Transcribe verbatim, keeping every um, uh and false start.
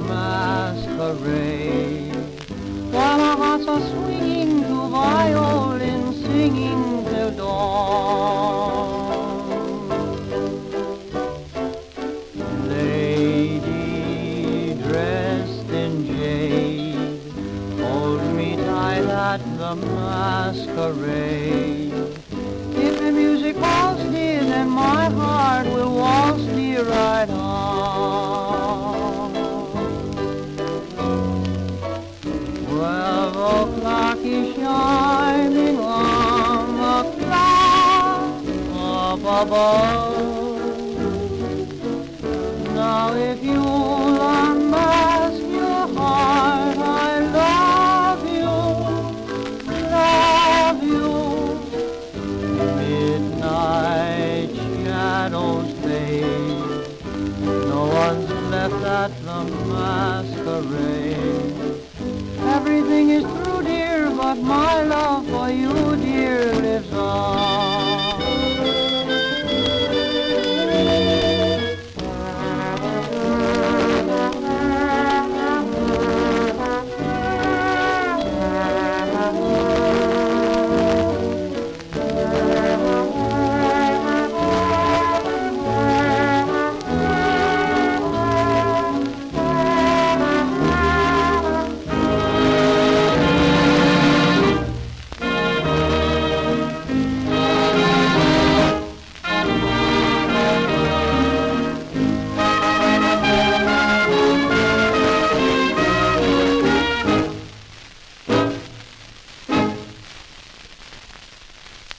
masquerade. While our hearts are swinging to violin singing till dawn. Lady dressed in jade, hold me tight at the masquerade. If the music calls dear, then my heart will waltz dear right on. Twelve o'clock is shining on the clock up above. Now if you'll unmask your heart, I love you, love you. Midnight shadows fade, no one's left at the masquerade.